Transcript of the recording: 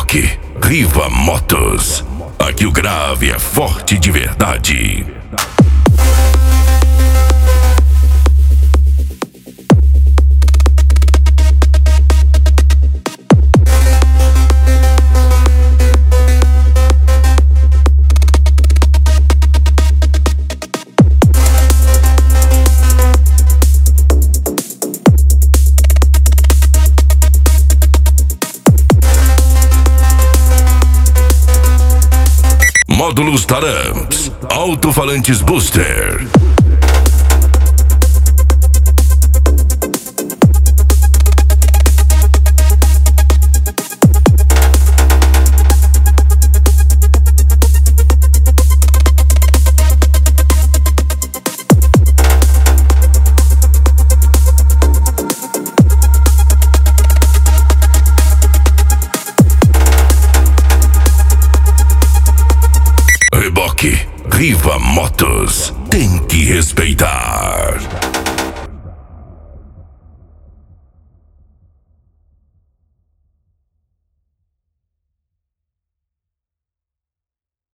Reboque Riva Motos. Aqui o grave é forte de verdade. Módulos Taramps, alto-falantes Booster. Reboque Riva Motos. Tem que respeitar.